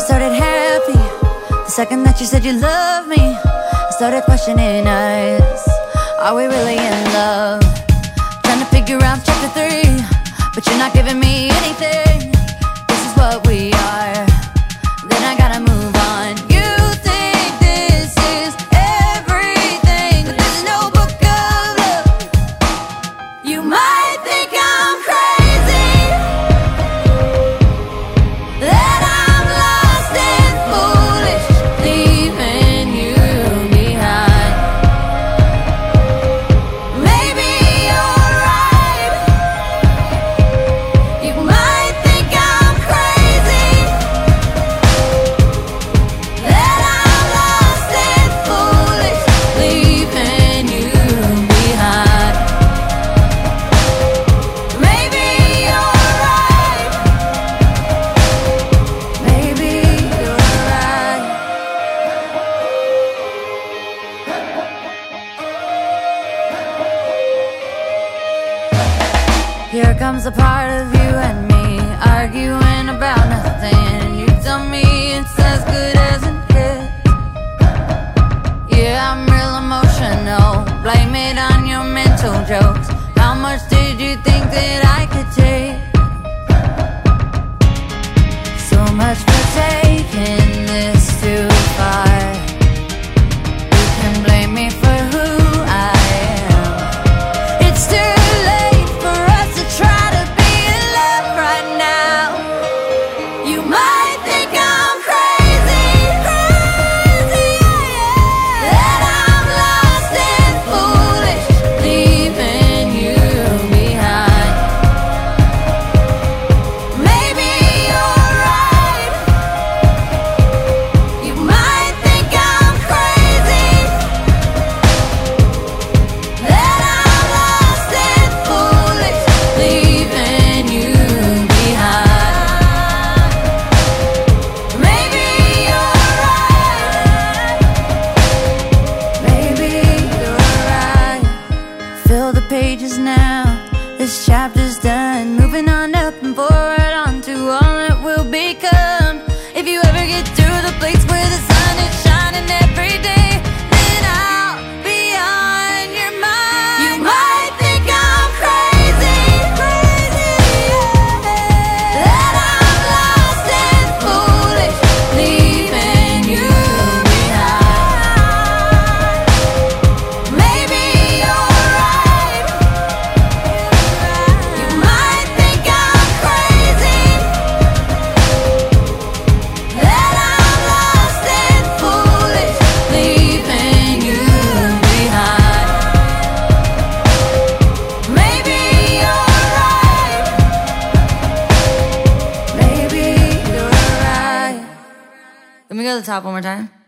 started happy. The second that you said you loved me, I started questioning us. Are we really in love? Trying to figure out chapter 3, but you're not giving me anything. This is what we are, then I gotta move on. You think this is everything, but there's no book of love. You might think I'm crazy, that I'm lost and foolish, leaving you behind. Maybe you're right. You might think I'm crazy, that I'm lost and foolish, leaving you behind. Maybe you're right. Maybe you're right. Here comes a part of you and me arguing about nothing. You tell me it's as good as it gets. Yeah, I'm real emotional. Blame it on your mental jokes. How much did you think that I could take? So much for taking this too far. You can blame me for who I am. It's too late for us to try to be in love right now. You might think I'm crazy, that I'm lost and foolish, leaving you behind. Maybe you're right. You might think I'm crazy, that I'm lost and foolish, leaving you behind. Maybe you're right. Maybe you're right. Fill the pages now. This chapter's done. Moving on up and forward onto all that will become. If you ever get to the place where the sun is shining every day, then I'll be on your mind. You might think I'm crazy, that I'm lost and foolish, leaving you behind. Maybe you're right. You might think I'm crazy, that I'm lost and foolish, leaving you behind. Maybe you're right. Maybe you're right. Let me go to the top one more time.